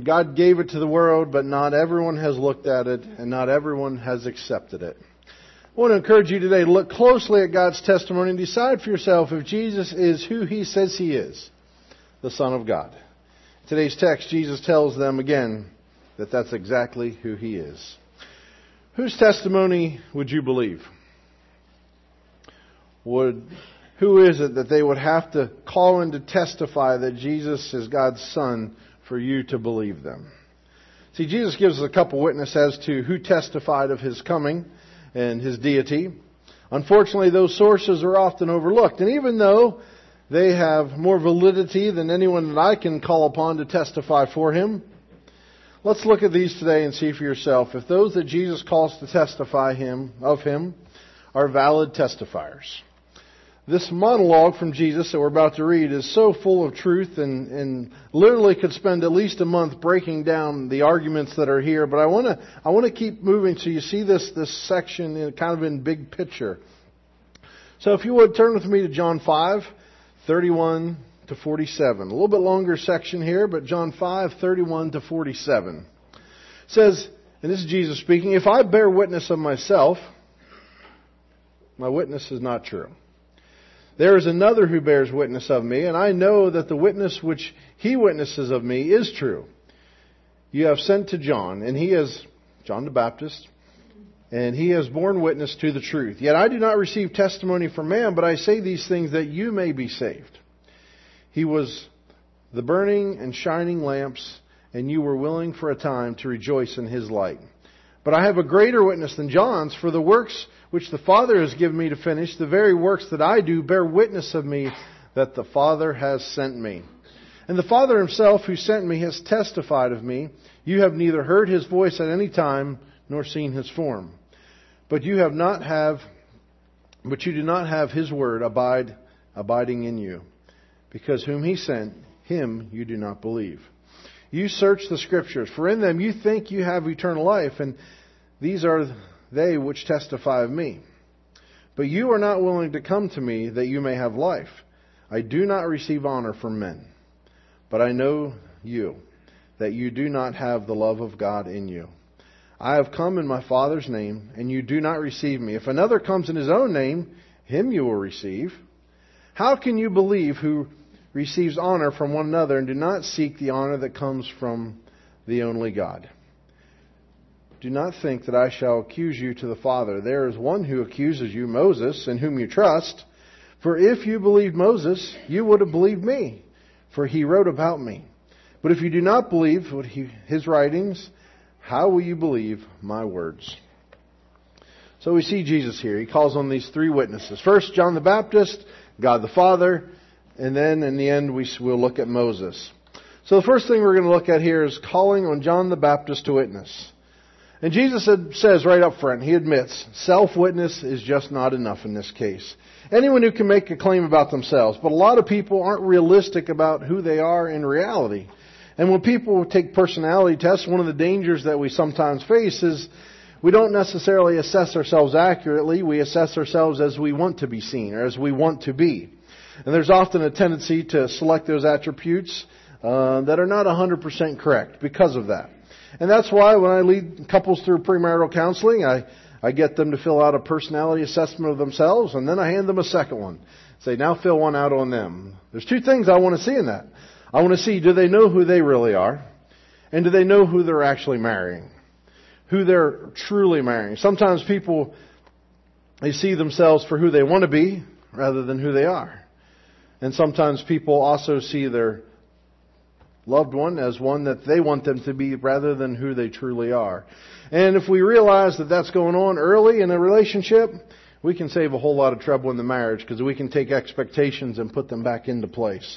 God gave it to the world, but not everyone has looked at it, and not everyone has accepted it. I want to encourage you today to look closely at God's testimony and decide for yourself if Jesus is who He says He is, the Son of God. In today's text, Jesus tells them again that that's exactly who He is. Whose testimony would you believe? Who is it that they would have to call in to testify that Jesus is God's Son for you to believe them? See, Jesus gives us a couple witnesses as to who testified of His coming and His deity. Unfortunately, those sources are often overlooked. And even though they have more validity than anyone that I can call upon to testify for Him, let's look at these today and see for yourself if those that Jesus calls to testify of Him are valid testifiers. This monologue from Jesus that we're about to read is so full of truth and literally could spend at least a month breaking down the arguments that are here. But I want to keep moving so you see this section in big picture. So if you would turn with me to John 5:31 to 47. A little bit longer section here, but John 5:31 to 47. It says, and this is Jesus speaking, "If I bear witness of myself, my witness is not true. There is another who bears witness of me, and I know that the witness which he witnesses of me is true. You have sent to John, and he is John the Baptist, and he has borne witness to the truth. Yet I do not receive testimony from man, but I say these things that you may be saved. He was the burning and shining lamps, and you were willing for a time to rejoice in his light. But I have a greater witness than John's, for the works which the Father has given me to finish, the very works that I do, bear witness of me that the Father has sent me. And the Father Himself who sent me has testified of me. You have neither heard His voice at any time, nor seen His form. But you do not have His word abiding in you. Because whom He sent, Him you do not believe. You search the Scriptures, for in them you think you have eternal life, and these are they which testify of me. But you are not willing to come to me that you may have life. I do not receive honor from men. But I know you, that you do not have the love of God in you. I have come in my Father's name, and you do not receive me. If another comes in his own name, him you will receive. How can you believe who receives honor from one another and do not seek the honor that comes from the only God? Do not think that I shall accuse you to the Father. There is one who accuses you, Moses, in whom you trust. For if you believed Moses, you would have believed me, for he wrote about me. But if you do not believe his writings, how will you believe my words?" So we see Jesus here. He calls on these three witnesses. First, John the Baptist, God the Father, and then in the end we'll look at Moses. So the first thing we're going to look at here is calling on John the Baptist to witness. And Jesus says right up front, He admits, self-witness is just not enough in this case. Anyone who can make a claim about themselves, but a lot of people aren't realistic about who they are in reality. And when people take personality tests, one of the dangers that we sometimes face is we don't necessarily assess ourselves accurately. We assess ourselves as we want to be seen or as we want to be. And there's often a tendency to select those attributes that are not 100% correct because of that. And that's why when I lead couples through premarital counseling, I get them to fill out a personality assessment of themselves, and then I hand them a second one. Say, now fill one out on them. There's two things I want to see in that. I want to see, do they know who they really are? And do they know who they're actually marrying? Who they're truly marrying. Sometimes people, they see themselves for who they want to be rather than who they are. And sometimes people also see their loved one as one that they want them to be rather than who they truly are. And if we realize that that's going on early in a relationship, we can save a whole lot of trouble in the marriage because we can take expectations and put them back into place.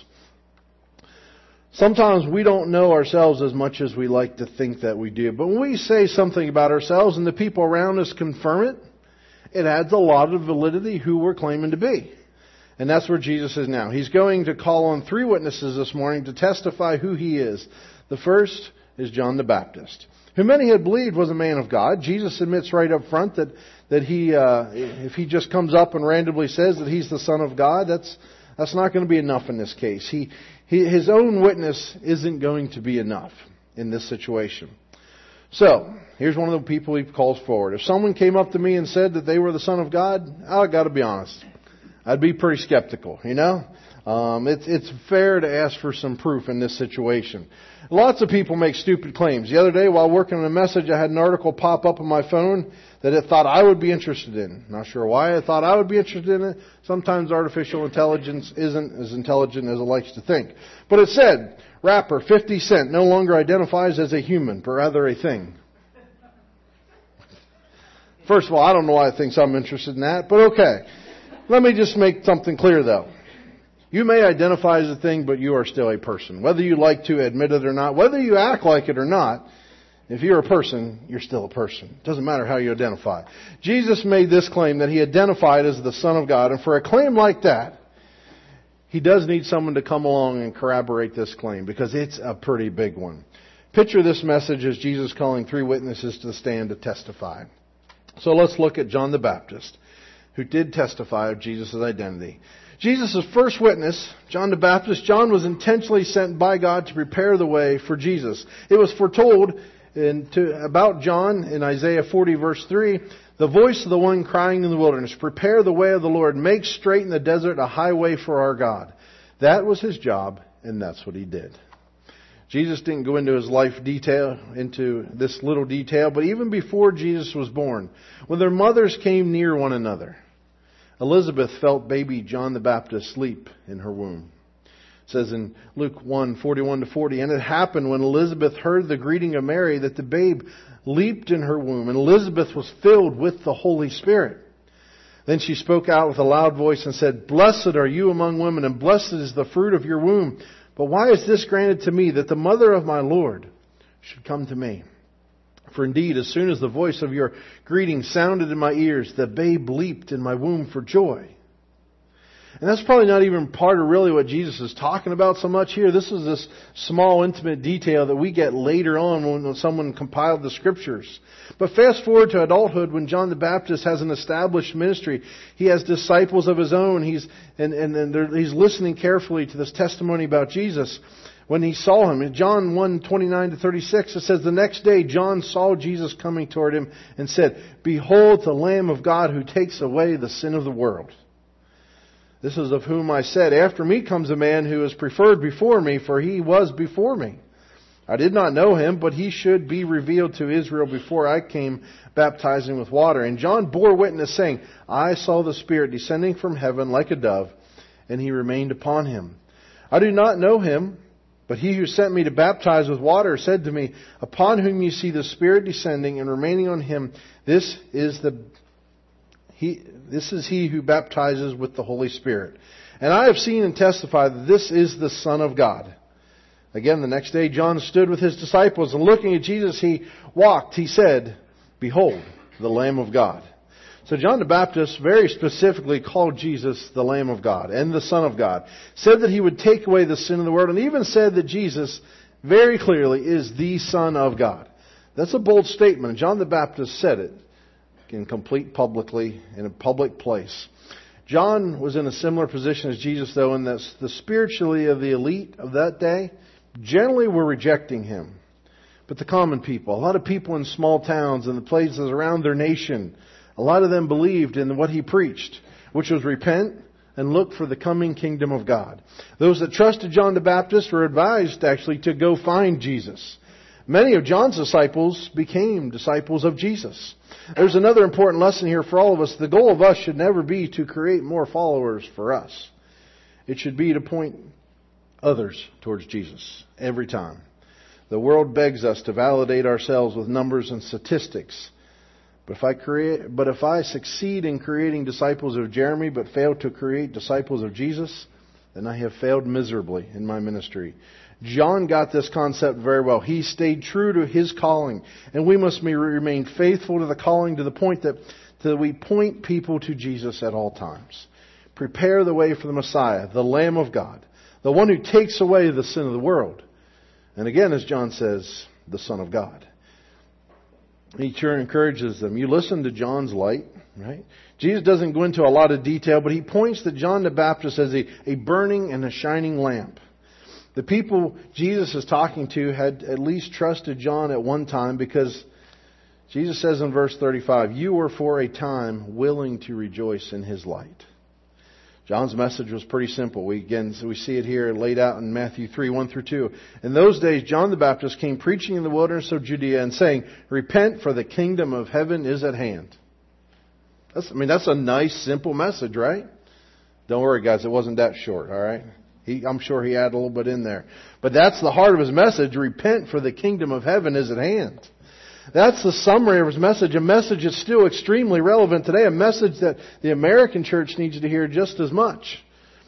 Sometimes we don't know ourselves as much as we like to think that we do. But when we say something about ourselves and the people around us confirm it, it adds a lot of validity who we're claiming to be. And that's where Jesus is now. He's going to call on three witnesses this morning to testify who He is. The first is John the Baptist, who many had believed was a man of God. Jesus admits right up front that he, if he just comes up and randomly says that he's the Son of God, that's not going to be enough in this case. His own witness isn't going to be enough. in this situation. So, here's one of the people he calls forward. If someone came up to me and said that they were the Son of God, I got to be honest, I'd be pretty skeptical, you know? It's fair to ask for some proof in this situation. Lots of people make stupid claims. The other day, while working on a message, I had an article pop up on my phone that it thought I would be interested in. Not sure why I thought I would be interested in it. Sometimes artificial intelligence isn't as intelligent as it likes to think. But it said, rapper 50 Cent no longer identifies as a human, but rather a thing. First of all, I don't know why it thinks I'm interested in that, but okay. Let me just make something clear, though. You may identify as a thing, but you are still a person. Whether you like to admit it or not, whether you act like it or not, if you're a person, you're still a person. It doesn't matter how you identify. Jesus made this claim that he identified as the Son of God, and for a claim like that, he does need someone to come along and corroborate this claim, because it's a pretty big one. Picture this message as Jesus calling 3 witnesses to the stand to testify. So let's look at John the Baptist, who did testify of Jesus' identity. Jesus' first witness, John the Baptist, John was intentionally sent by God to prepare the way for Jesus. It was foretold about John in Isaiah 40 verse 3, the voice of the one crying in the wilderness, prepare the way of the Lord, make straight in the desert a highway for our God. That was his job, and that's what he did. Jesus didn't go into his life detail, into this little detail, but even before Jesus was born, when their mothers came near one another, Elizabeth felt baby John the Baptist sleep in her womb. It says in Luke 1:41-40, and it happened when Elizabeth heard the greeting of Mary that the babe leaped in her womb, and Elizabeth was filled with the Holy Spirit. Then she spoke out with a loud voice and said, blessed are you among women, and blessed is the fruit of your womb. But why is this granted to me, that the mother of my Lord should come to me? For indeed, as soon as the voice of your greeting sounded in my ears, the babe leaped in my womb for joy. And that's probably not even part of really what Jesus is talking about so much here. This is this small, intimate detail that we get later on when someone compiled the Scriptures. But fast forward to adulthood, when John the Baptist has an established ministry. He has disciples of his own. He's listening carefully to this testimony about Jesus. When he saw him, in John 1:29-36, it says, the next day John saw Jesus coming toward him and said, behold the Lamb of God who takes away the sin of the world. This is of whom I said, after me comes a man who is preferred before me, for he was before me. I did not know him, but he should be revealed to Israel before I came baptizing with water. And John bore witness, saying, I saw the Spirit descending from heaven like a dove, and he remained upon him. I do not know him, but he who sent me to baptize with water said to me, upon whom you see the Spirit descending and remaining on him, this is he who baptizes with the Holy Spirit. And I have seen and testified that this is the Son of God. Again, the next day John stood with his disciples, and looking at Jesus he walked. He said, behold, the Lamb of God. So John the Baptist very specifically called Jesus the Lamb of God and the Son of God. Said that he would take away the sin of the world, and even said that Jesus very clearly is the Son of God. That's a bold statement. And John the Baptist said it publicly in a public place. John was in a similar position as Jesus, though, in that the spiritually of the elite of that day generally were rejecting him. But the common people, a lot of people in small towns and the places around their nation, a lot of them believed in what he preached, which was repent and look for the coming kingdom of God. Those that trusted John the Baptist were advised actually to go find Jesus. Many of John's disciples became disciples of Jesus. There's another important lesson here for all of us. The goal of us should never be to create more followers for us. It should be to point others towards Jesus every time. The world begs us to validate ourselves with numbers and statistics. But if I succeed in creating disciples of Jeremy but fail to create disciples of Jesus, then I have failed miserably in my ministry. John got this concept very well. He stayed true to his calling. And we must remain faithful to the calling to the point that we point people to Jesus at all times. Prepare the way for the Messiah, the Lamb of God, the one who takes away the sin of the world. And again, as John says, the Son of God. He encourages them. You listen to John's light, right? Jesus doesn't go into a lot of detail, but he points to John the Baptist as a burning and a shining lamp. The people Jesus is talking to had at least trusted John at one time, because Jesus says in verse 35, you were for a time willing to rejoice in His light. John's message was pretty simple. We see it here laid out in Matthew 3, 1 through 2. In those days, John the Baptist came preaching in the wilderness of Judea and saying, repent, for the kingdom of heaven is at hand. That's a nice, simple message, right? Don't worry, guys, it wasn't that short, all right? I'm sure he added a little bit in there. But that's the heart of his message. Repent, for the kingdom of heaven is at hand. That's the summary of his message. A message that's still extremely relevant today. A message that the American church needs to hear just as much.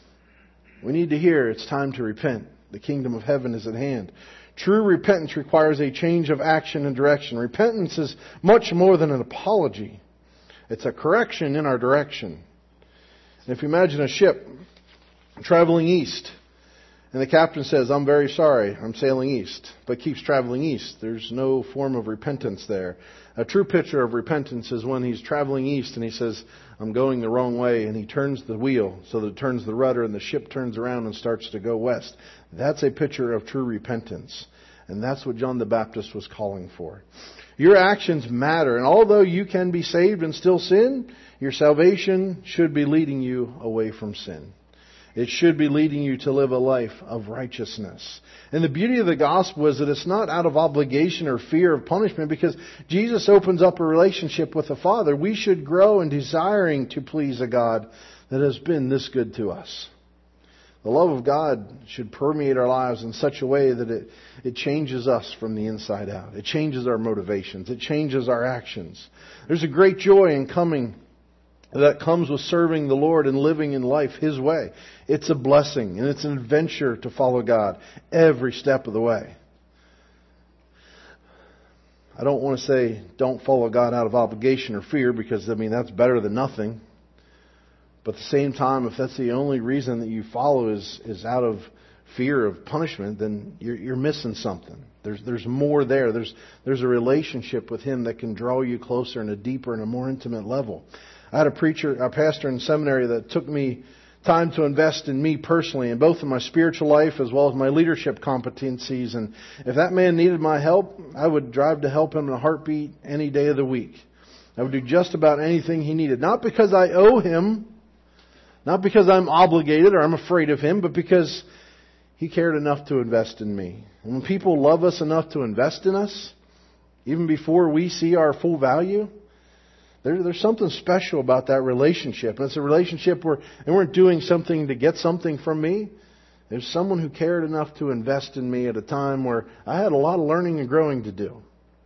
We need to hear it's time to repent. The kingdom of heaven is at hand. True repentance requires a change of action and direction. Repentance is much more than an apology. It's a correction in our direction. And if you imagine a ship traveling east, and the captain says, I'm very sorry, I'm sailing east, but keeps traveling east. There's no form of repentance there. A true picture of repentance is when he's traveling east and he says, I'm going the wrong way, and he turns the wheel so that it turns the rudder and the ship turns around and starts to go west. That's a picture of true repentance. And that's what John the Baptist was calling for. Your actions matter, and although you can be saved and still sin, your salvation should be leading you away from sin. It should be leading you to live a life of righteousness. And the beauty of the gospel is that it's not out of obligation or fear of punishment, because Jesus opens up a relationship with the Father. We should grow in desiring to please a God that has been this good to us. The love of God should permeate our lives in such a way that it changes us from the inside out. It changes our motivations. It changes our actions. There's a great joy in that comes with serving the Lord and living in life His way. It's a blessing, and it's an adventure to follow God every step of the way. I don't want to say don't follow God out of obligation or fear, because that's better than nothing. But at the same time, if that's the only reason that you follow is out of fear of punishment, then you're missing something. There's more there. There's a relationship with Him that can draw you closer in a deeper and a more intimate level. I had a pastor in seminary that took me time to invest in me personally, in both in my spiritual life as well as my leadership competencies. And if that man needed my help, I would drive to help him in a heartbeat any day of the week. I would do just about anything he needed. Not because I owe him, not because I'm obligated or I'm afraid of him, but because he cared enough to invest in me. And when people love us enough to invest in us, even before we see our full value, there's something special about that relationship. And it's a relationship where they weren't doing something to get something from me. There's someone who cared enough to invest in me at a time where I had a lot of learning and growing to do.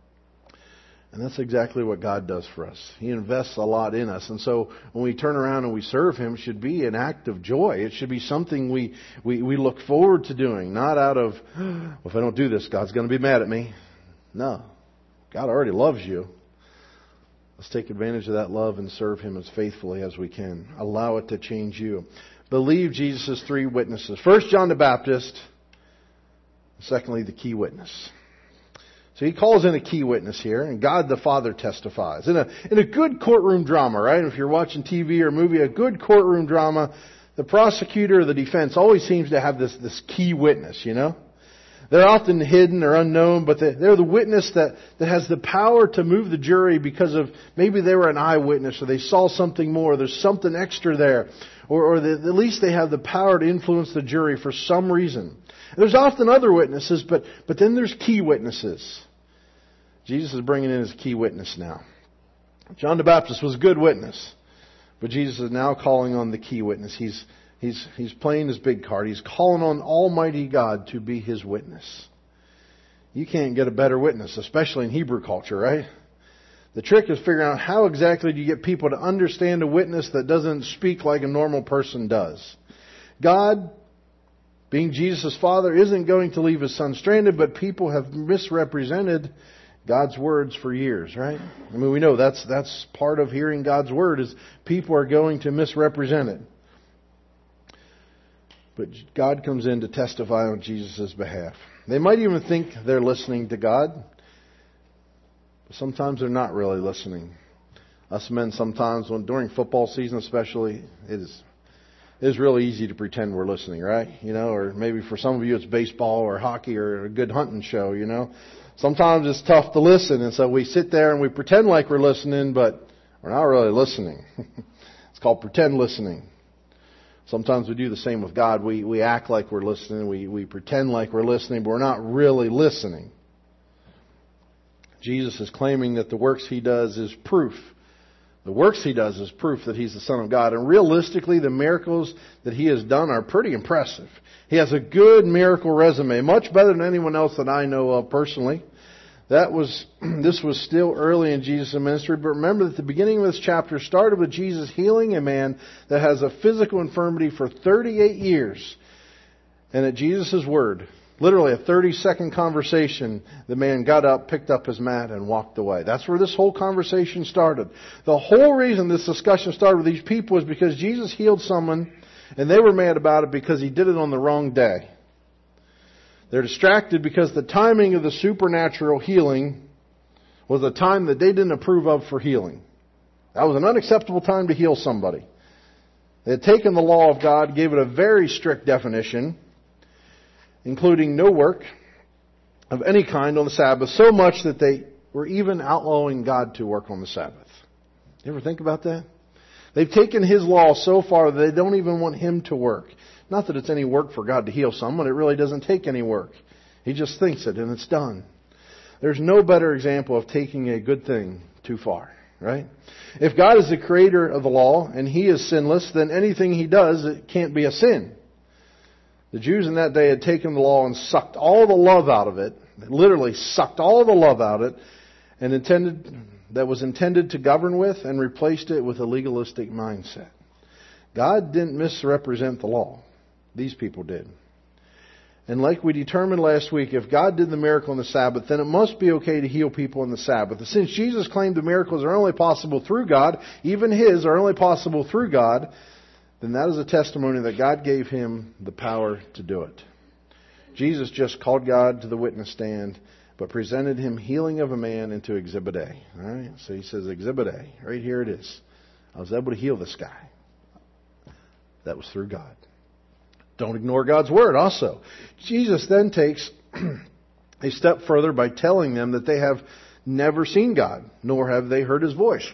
And that's exactly what God does for us. He invests a lot in us. And so when we turn around and we serve Him, it should be an act of joy. It should be something we look forward to doing. Not out of, well, if I don't do this, God's going to be mad at me. No. God already loves you. Let's take advantage of that love and serve Him as faithfully as we can. Allow it to change you. Believe Jesus' three witnesses. First, John the Baptist. Secondly, the key witness. So he calls in a key witness here, and God the Father testifies. In a good courtroom drama, right? If you're watching TV or a movie, a good courtroom drama, the prosecutor or the defense always seems to have this key witness, you know? They're often hidden or unknown, but they're the witness that has the power to move the jury because of maybe they were an eyewitness or they saw something more. There's something extra there. Or at least they have the power to influence the jury for some reason. There's often other witnesses, but then there's key witnesses. Jesus is bringing in His key witness now. John the Baptist was a good witness, but Jesus is now calling on the key witness. He's playing his big card. He's calling on Almighty God to be His witness. You can't get a better witness, especially in Hebrew culture, right? The trick is figuring out how exactly do you get people to understand a witness that doesn't speak like a normal person does. God, being Jesus' Father, isn't going to leave His Son stranded, but people have misrepresented God's words for years, right? I mean, we know that's part of hearing God's Word is people are going to misrepresent it. But God comes in to testify on Jesus' behalf. They might even think they're listening to God, but sometimes they're not really listening. Us men sometimes, during football season especially, It's really easy to pretend we're listening, right? Or maybe for some of you it's baseball or hockey or a good hunting show, Sometimes it's tough to listen, and so we sit there and we pretend like we're listening, but we're not really listening. It's called pretend listening. Sometimes we do the same with God. We act like we're listening. We pretend like we're listening, but we're not really listening. Jesus is claiming that the works He does is proof. The works He does is proof that He's the Son of God. And realistically, the miracles that He has done are pretty impressive. He has a good miracle resume, much better than anyone else that I know of personally. This was still early in Jesus' ministry, but remember that the beginning of this chapter started with Jesus healing a man that has a physical infirmity for 38 years. And at Jesus' word, literally a 30-second conversation, the man got up, picked up his mat, and walked away. That's where this whole conversation started. The whole reason this discussion started with these people is because Jesus healed someone, and they were mad about it because He did it on the wrong day. They're distracted because the timing of the supernatural healing was a time that they didn't approve of for healing. That was an unacceptable time to heal somebody. They had taken the law of God, gave it a very strict definition, including no work of any kind on the Sabbath, so much that they were even outlawing God to work on the Sabbath. You ever think about that? They've taken His law so far that they don't even want Him to work. Not that it's any work for God to heal someone. It really doesn't take any work. He just thinks it and it's done. There's no better example of taking a good thing too far, right? If God is the creator of the law and He is sinless, then anything He does, it can't be a sin. The Jews in that day had taken the law and sucked all the love out of it. They literally sucked all the love out of it that was intended to govern with, and replaced it with a legalistic mindset. God didn't misrepresent the law. These people did. And like we determined last week, if God did the miracle on the Sabbath, then it must be okay to heal people on the Sabbath. Since Jesus claimed the miracles are only possible through God, even His are only possible through God, then that is a testimony that God gave Him the power to do it. Jesus just called God to the witness stand, but presented Him healing of a man into Exhibit A. All right? So He says, Exhibit A, right here it is. I was able to heal this guy. That was through God. Don't ignore God's Word also. Jesus then takes a step further by telling them that they have never seen God, nor have they heard His voice.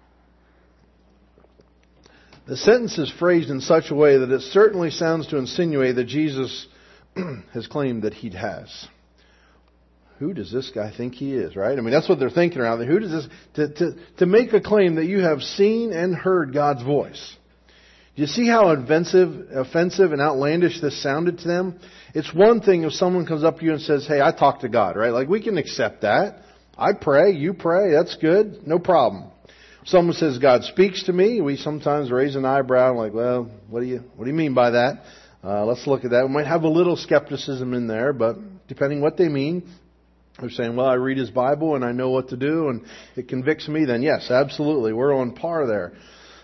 The sentence is phrased in such a way that it certainly sounds to insinuate that Jesus has claimed that He has. Who does this guy think he is, right? I mean, that's what they're thinking around there. Who does this, to make a claim that you have seen and heard God's voice. Do you see how offensive and outlandish this sounded to them? It's one thing if someone comes up to you and says, hey, I talk to God, right? Like, we can accept that. I pray, you pray, that's good, no problem. If someone says God speaks to me, we sometimes raise an eyebrow and like, well, what do you mean by that? Let's look at that. We might have a little skepticism in there, but depending what they mean, they're saying, well, I read His Bible and I know what to do and it convicts me, then yes, absolutely, we're on par there.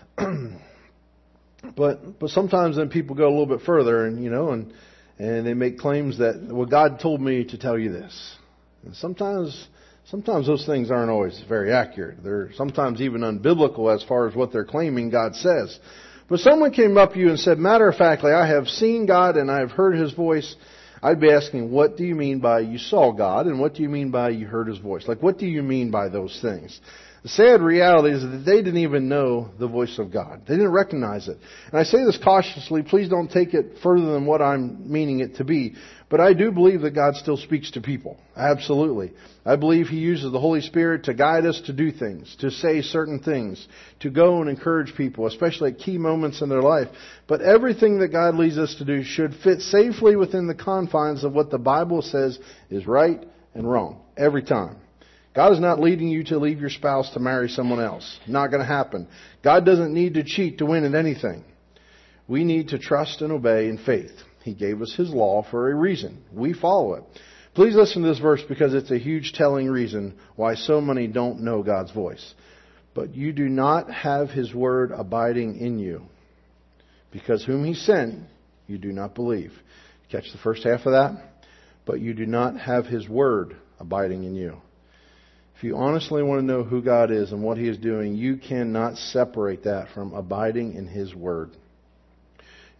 But sometimes then people go a little bit further and they make claims that, well, God told me to tell you this. And sometimes those things aren't always very accurate. They're sometimes even unbiblical as far as what they're claiming God says. But if someone came up to you and said, matter of factly, I have seen God and I have heard His voice, I'd be asking, what do you mean by you saw God and what do you mean by you heard His voice? Like, what do you mean by those things? The sad reality is that they didn't even know the voice of God. They didn't recognize it. And I say this cautiously. Please don't take it further than what I'm meaning it to be. But I do believe that God still speaks to people. Absolutely. I believe He uses the Holy Spirit to guide us to do things, to say certain things, to go and encourage people, especially at key moments in their life. But everything that God leads us to do should fit safely within the confines of what the Bible says is right and wrong. Every time. God is not leading you to leave your spouse to marry someone else. Not going to happen. God doesn't need to cheat to win at anything. We need to trust and obey in faith. He gave us His law for a reason. We follow it. Please listen to this verse because it's a huge telling reason why so many don't know God's voice. But you do not have His word abiding in you, because whom He sent, you do not believe. Catch the first half of that? But you do not have His word abiding in you. If you honestly want to know who God is and what He is doing, you cannot separate that from abiding in His Word.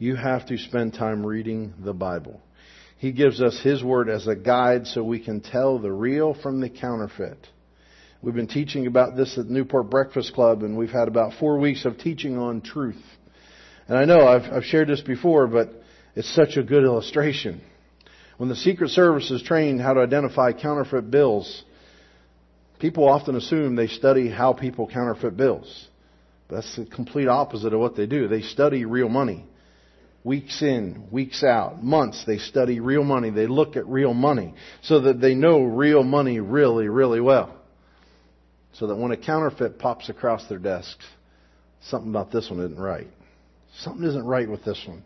you have to spend time reading the Bible. He gives us His Word as a guide so we can tell the real from the counterfeit. We've been teaching about this at Newport Breakfast Club, and we've had about 4 weeks of teaching on truth. And I know I've shared this before, but it's such a good illustration. When the Secret Service is trained how to identify counterfeit bills, people often assume they study how people counterfeit bills. That's the complete opposite of what they do. They study real money. Weeks in, weeks out, months, they study real money. They look at real money so that they know real money really, really well. So that when a counterfeit pops across their desks, something about this one isn't right. Something isn't right with this one.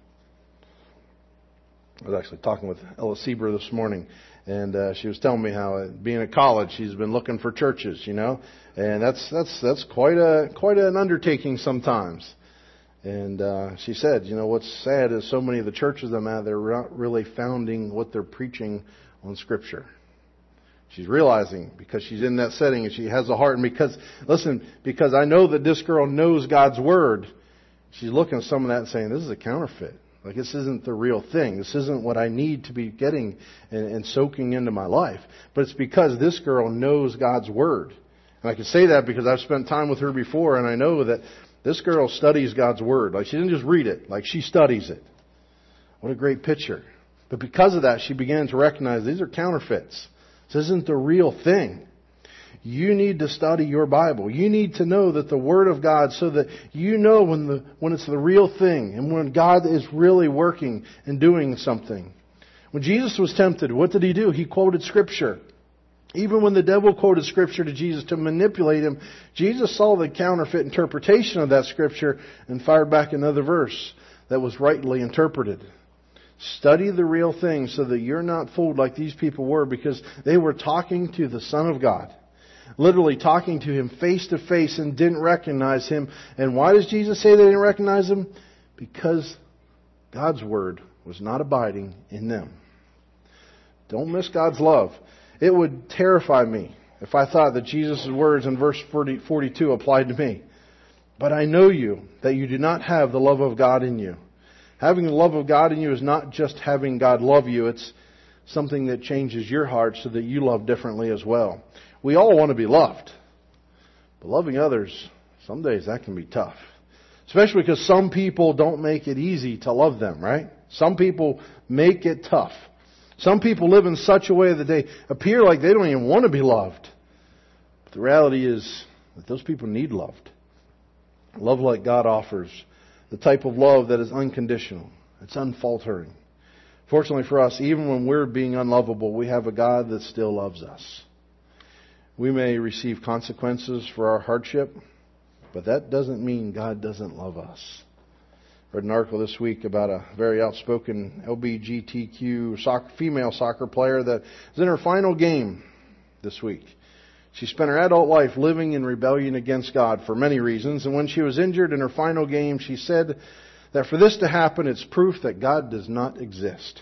I was actually talking with Ella Sieber this morning, and she was telling me how, being at college, she's been looking for churches, and that's quite an undertaking sometimes. And she said, what's sad is so many of the churches I'm at, they're not really founding what they're preaching on Scripture. She's realizing, because she's in that setting and she has a heart, and because I know that this girl knows God's Word, she's looking at some of that and saying, this is a counterfeit. Like, this isn't the real thing. This isn't what I need to be getting and soaking into my life. But it's because this girl knows God's Word. And I can say that because I've spent time with her before, and I know that this girl studies God's Word. Like, she didn't just read it. Like, she studies it. What a great picture. But because of that, she began to recognize these are counterfeits. This isn't the real thing. You need to study your Bible. You need to know that the Word of God, so that you know when it's the real thing and when God is really working and doing something. When Jesus was tempted, what did He do? He quoted Scripture. Even when the devil quoted Scripture to Jesus to manipulate Him, Jesus saw the counterfeit interpretation of that Scripture and fired back another verse that was rightly interpreted. Study the real thing so that you're not fooled like these people were, because they were talking to the Son of God. Literally talking to Him face to face and didn't recognize Him. And why does Jesus say they didn't recognize Him? Because God's Word was not abiding in them. Don't miss God's love. It would terrify me if I thought that Jesus' words in verse 42 applied to me. But I know you, that you do not have the love of God in you. Having the love of God in you is not just having God love you. It's something that changes your heart so that you love differently as well. We all want to be loved. But loving others, some days that can be tough. Especially because some people don't make it easy to love them, right? Some people make it tough. Some people live in such a way that they appear like they don't even want to be loved. But the reality is that those people need loved. Love like God offers. The type of love that is unconditional. It's unfaltering. Fortunately for us, even when we're being unlovable, we have a God that still loves us. We may receive consequences for our hardship, but that doesn't mean God doesn't love us. I read an article this week about a very outspoken LGBTQ female soccer player that is in her final game this week. She spent her adult life living in rebellion against God for many reasons, and when she was injured in her final game, she said that for this to happen, it's proof that God does not exist.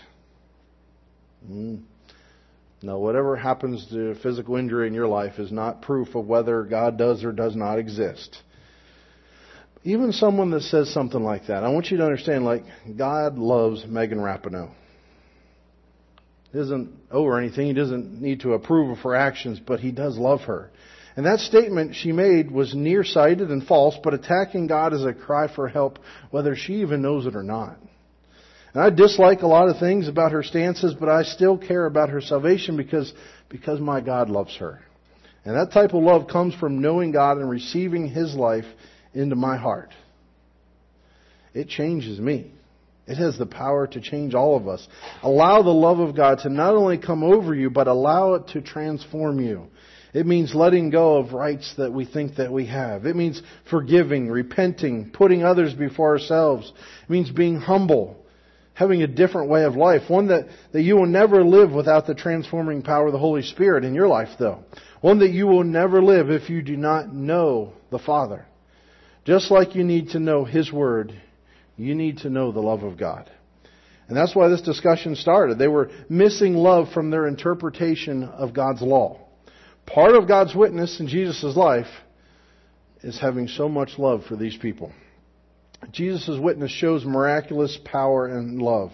Now, whatever happens to physical injury in your life is not proof of whether God does or does not exist. Even someone that says something like that, I want you to understand, God loves Megan Rapinoe. He doesn't owe her anything. He doesn't need to approve of her actions, but He does love her. And that statement she made was nearsighted and false, but attacking God is a cry for help, whether she even knows it or not. And I dislike a lot of things about her stances, but I still care about her salvation because my God loves her. And that type of love comes from knowing God and receiving His life into my heart. It changes me. It has the power to change all of us. Allow the love of God to not only come over you, but allow it to transform you. It means letting go of rights that we think that we have. It means forgiving, repenting, putting others before ourselves. It means being humble, having a different way of life. One that you will never live without the transforming power of the Holy Spirit in your life, though. One that you will never live if you do not know the Father. Just like you need to know His Word, you need to know the love of God. And that's why this discussion started. They were missing love from their interpretation of God's law. Part of God's witness in Jesus' life is having so much love for these people. Jesus' witness shows miraculous power and love.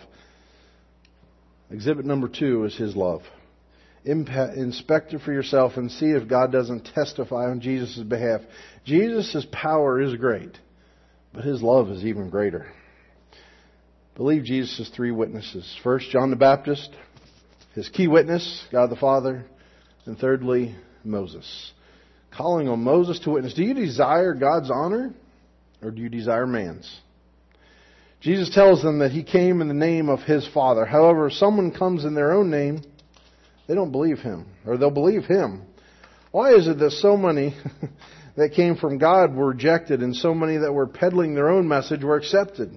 Exhibit number 2 is His love. Inspect it for yourself and see if God doesn't testify on Jesus' behalf. Jesus' power is great, but His love is even greater. Believe Jesus' 3 witnesses. First, John the Baptist, his key witness, God the Father, and thirdly, Moses. Calling on Moses to witness. Do you desire God's honor, or do you desire man's? Jesus tells them that He came in the name of His Father. However, if someone comes in their own name, they don't believe Him, or they'll believe Him. Why is it that so many that came from God were rejected and so many that were peddling their own message were accepted?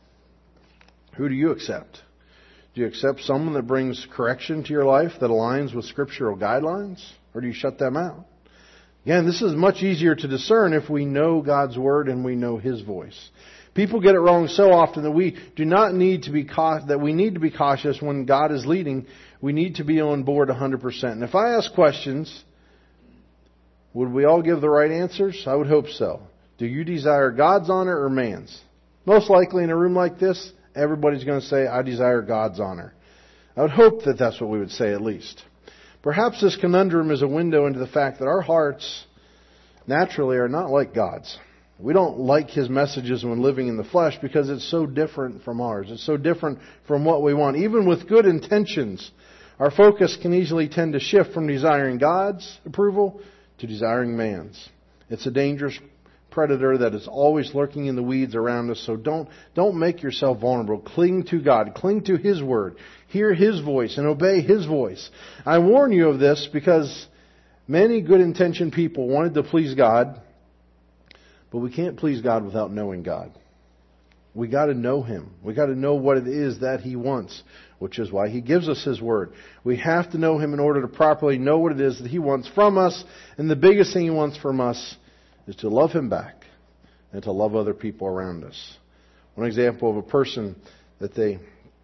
Who do you accept? Do you accept someone that brings correction to your life that aligns with scriptural guidelines? Or do you shut them out? Again, this is much easier to discern if we know God's Word and we know His voice. People get it wrong so often that we need to be cautious when God is leading. We need to be on board 100%. And if I ask questions, would we all give the right answers? I would hope so. Do you desire God's honor or man's? Most likely in a room like this, everybody's going to say, I desire God's honor. I would hope that that's what we would say at least. Perhaps this conundrum is a window into the fact that our hearts naturally are not like God's. We don't like His messages when living in the flesh because it's so different from ours. It's so different from what we want. Even with good intentions, our focus can easily tend to shift from desiring God's approval to desiring man's. It's a dangerous predator that is always lurking in the weeds around us. So don't make yourself vulnerable. Cling to God. Cling to His Word. Hear His voice and obey His voice. I warn you of this because many good-intentioned people wanted to please God, but we can't please God without knowing God. We got to know Him. We got to know what it is that He wants, which is why He gives us His Word. We have to know Him in order to properly know what it is that He wants from us. And the biggest thing He wants from us is to love Him back and to love other people around us. One example of a person that they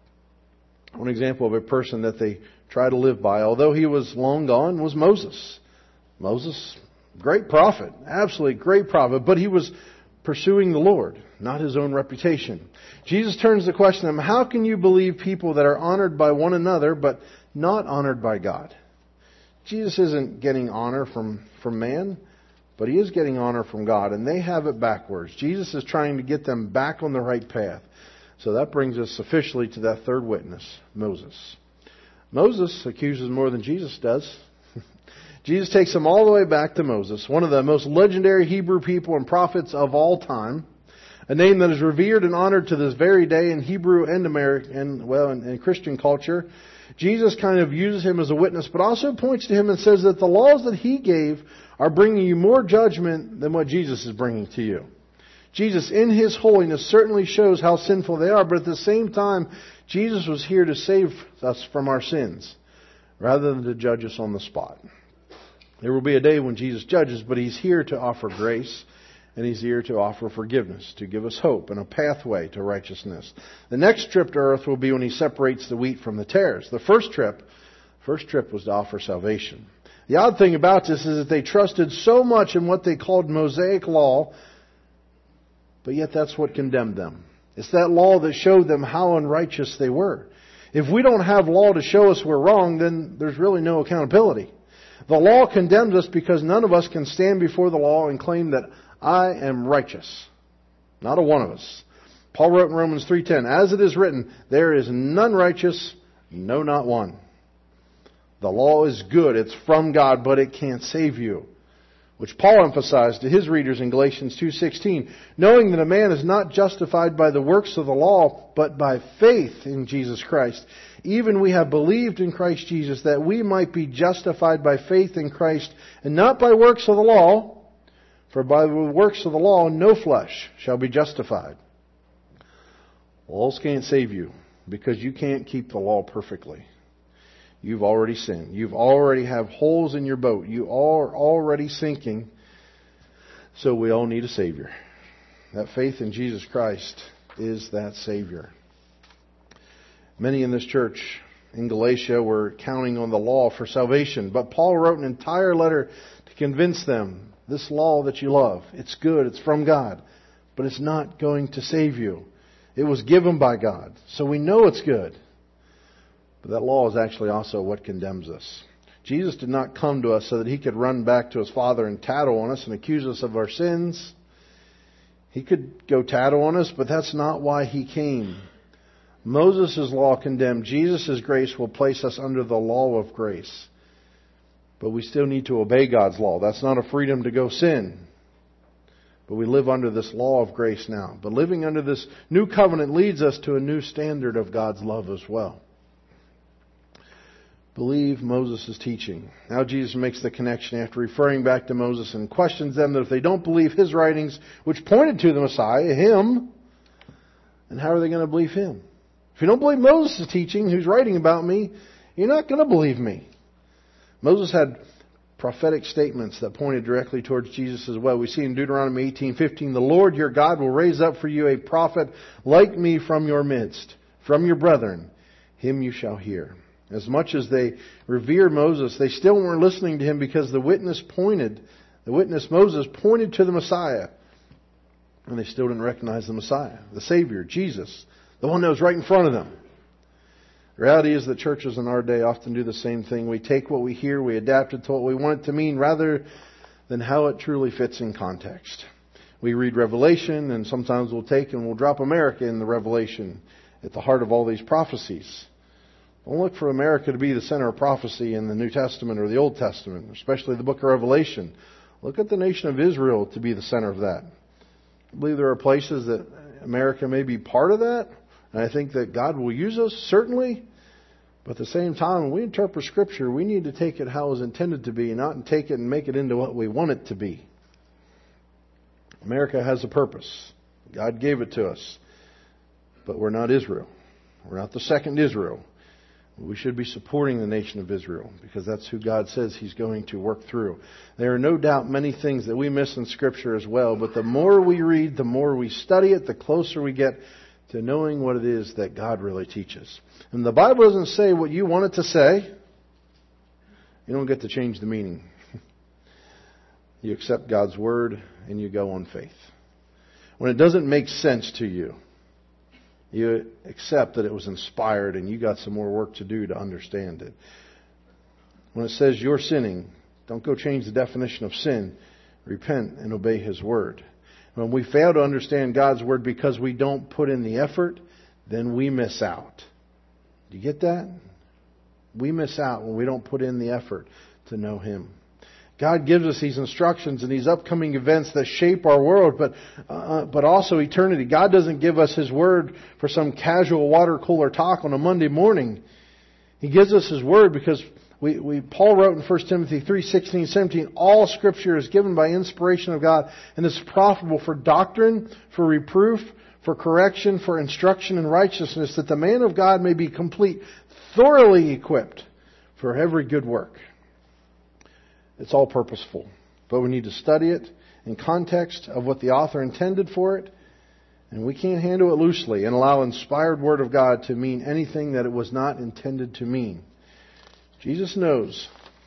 try to live by, although he was long gone, was Moses. Moses, great prophet, absolutely great prophet, but he was pursuing the Lord, not his own reputation. Jesus turns the question to him, how can you believe people that are honored by one another but not honored by God? Jesus isn't getting honor from man, but He is getting honor from God, and they have it backwards. Jesus is trying to get them back on the right path. So that brings us officially to that third witness, Moses. Moses accuses more than Jesus does. Jesus takes them all the way back to Moses, one of the most legendary Hebrew people and prophets of all time, a name that is revered and honored to this very day in Hebrew and American, in Christian culture. Jesus kind of uses him as a witness, but also points to him and says that the laws that he gave are bringing you more judgment than what Jesus is bringing to you. Jesus, in His holiness, certainly shows how sinful they are, but at the same time, Jesus was here to save us from our sins, rather than to judge us on the spot. There will be a day when Jesus judges, but He's here to offer grace, and He's here to offer forgiveness, to give us hope and a pathway to righteousness. The next trip to earth will be when He separates the wheat from the tares. The first trip was to offer salvation. The odd thing about this is that they trusted so much in what they called Mosaic law, but yet that's what condemned them. It's that law that showed them how unrighteous they were. If we don't have law to show us we're wrong, then there's really no accountability. The law condemns us because none of us can stand before the law and claim that I am righteous. Not a one of us. Paul wrote in Romans 3:10, as it is written, there is none righteous, no, not one. The law is good, it's from God, but it can't save you. Which Paul emphasized to his readers in Galatians 2:16, knowing that a man is not justified by the works of the law, but by faith in Jesus Christ. Even we have believed in Christ Jesus, that we might be justified by faith in Christ, and not by works of the law, for by the works of the law no flesh shall be justified. Laws can't save you, because you can't keep the law perfectly. You've already sinned. You've already have holes in your boat. You are already sinking. So we all need a Savior. That faith in Jesus Christ is that Savior. Many in this church in Galatia were counting on the law for salvation. But Paul wrote an entire letter to convince them, this law that you love, it's good, it's from God. but it's not going to save you. It was given by God, so we know it's good. But that law is actually also what condemns us. Jesus did not come to us so that He could run back to His Father and tattle on us and accuse us of our sins. He could go tattle on us, but that's not why He came. Moses' law condemned. Jesus' grace will place us under the law of grace. But we still need to obey God's law. That's not a freedom to go sin. But we live under this law of grace now. But living under this new covenant leads us to a new standard of God's love as well. Believe Moses' teaching. Now Jesus makes the connection after referring back to Moses and questions them that if they don't believe his writings, which pointed to the Messiah, Him, then how are they going to believe Him? If you don't believe Moses' teaching, who's writing about me, you're not going to believe me. Moses had prophetic statements that pointed directly towards Jesus as well. We see in Deuteronomy 18:15, the Lord your God will raise up for you a prophet like me from your midst, from your brethren. Him you shall hear. As much as they revered Moses, they still weren't listening to him because the witness Moses pointed to the Messiah. And they still didn't recognize the Messiah, the Savior, Jesus, the one that was right in front of them. The reality is that churches in our day often do the same thing. We take what we hear, we adapt it to what we want it to mean rather than how it truly fits in context. We read Revelation and sometimes we'll take and we'll drop America in the Revelation at the heart of all these prophecies. Don't look for America to be the center of prophecy in the New Testament or the Old Testament, especially the book of Revelation. Look at the nation of Israel to be the center of that. I believe there are places that America may be part of that. And I think that God will use us, certainly. But at the same time, when we interpret Scripture, we need to take it how it was intended to be, not take it and make it into what we want it to be. America has a purpose. God gave it to us. But we're not Israel. We're not the second Israel. We should be supporting the nation of Israel because that's who God says He's going to work through. There are no doubt many things that we miss in Scripture as well, but the more we read, the more we study it, the closer we get to knowing what it is that God really teaches. And the Bible doesn't say what you want it to say. You don't get to change the meaning. You accept God's Word and you go on faith. When it doesn't make sense to you, you accept that it was inspired and you got some more work to do to understand it. When it says you're sinning, don't go change the definition of sin. Repent and obey His Word. When we fail to understand God's Word because we don't put in the effort, then we miss out. Do you get that? We miss out when we don't put in the effort to know Him. God gives us these instructions and these upcoming events that shape our world, but also eternity. God doesn't give us His Word for some casual water cooler talk on a Monday morning. He gives us His Word because Paul wrote in 1 Timothy 3:16-17, all Scripture is given by inspiration of God and is profitable for doctrine, for reproof, for correction, for instruction in righteousness, that the man of God may be complete, thoroughly equipped for every good work. It's all purposeful. But we need to study it in context of what the author intended for it. And we can't handle it loosely and allow inspired Word of God to mean anything that it was not intended to mean. Jesus knows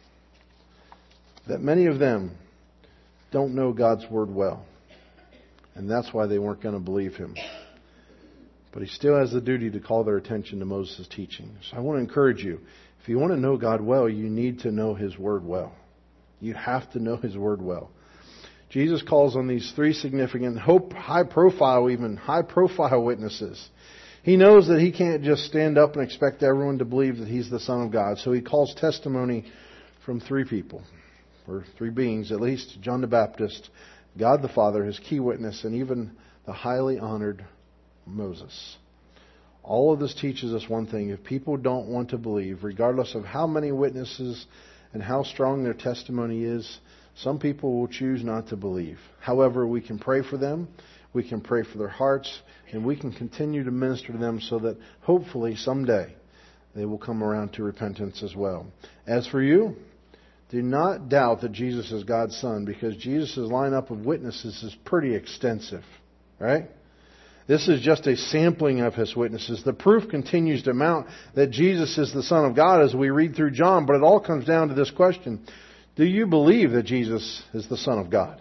that many of them don't know God's Word well. And that's why they weren't going to believe Him. But He still has the duty to call their attention to Moses' teaching. So I want to encourage you. If you want to know God well, you need to know His Word well. You have to know His Word well. Jesus calls on these three significant, high-profile witnesses. He knows that He can't just stand up and expect everyone to believe that He's the Son of God. So He calls testimony from three people, or three beings at least: John the Baptist, God the Father, His key witness, and even the highly honored Moses. All of this teaches us one thing. If people don't want to believe, regardless of how many witnesses and how strong their testimony is, some people will choose not to believe. However, we can pray for them, we can pray for their hearts, and we can continue to minister to them so that hopefully someday they will come around to repentance as well. As for you, do not doubt that Jesus is God's Son, because Jesus' lineup of witnesses is pretty extensive. Right? This is just a sampling of His witnesses. The proof continues to mount that Jesus is the Son of God as we read through John, but it all comes down to this question. Do you believe that Jesus is the Son of God?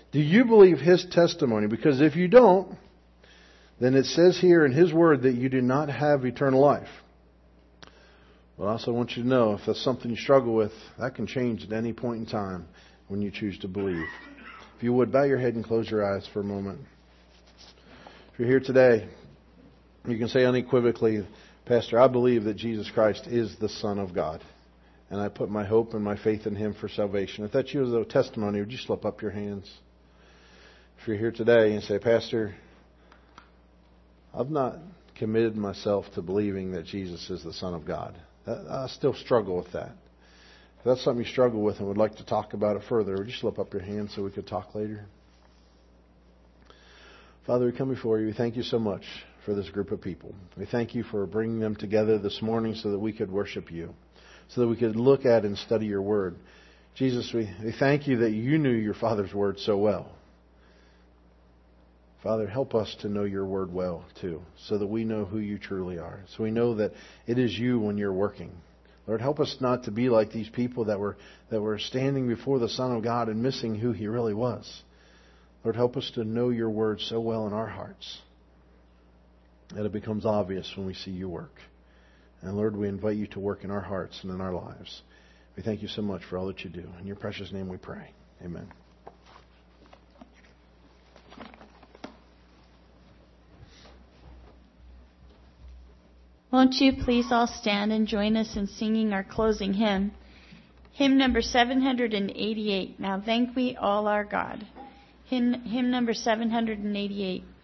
Do you believe His testimony? Because if you don't, then it says here in His Word that you do not have eternal life. But I also want you to know, if that's something you struggle with, that can change at any point in time when you choose to believe. If you would, bow your head and close your eyes for a moment. If you're here today, you can say unequivocally, Pastor, I believe that Jesus Christ is the Son of God. And I put my hope and my faith in Him for salvation. If that's you as a testimony, would you slip up your hands? If you're here today and say, Pastor, I've not committed myself to believing that Jesus is the Son of God. I still struggle with that. If that's something you struggle with and would like to talk about it further, would you slip up your hand so we could talk later? Father, we come before you. We thank you so much for this group of people. We thank you for bringing them together this morning so that we could worship you, so that we could look at and study your word. Jesus, we thank you that you knew your Father's word so well. Father, help us to know your word well, too, so that we know who you truly are. So we know that it is you when you're working. Lord, help us not to be like these people that were standing before the Son of God and missing who He really was. Lord, help us to know your word so well in our hearts that it becomes obvious when we see you work. And Lord, we invite you to work in our hearts and in our lives. We thank you so much for all that you do. In your precious name we pray. Amen. Won't you please all stand and join us in singing our closing hymn? Hymn number 788. Now thank we all our God. Hymn number 788.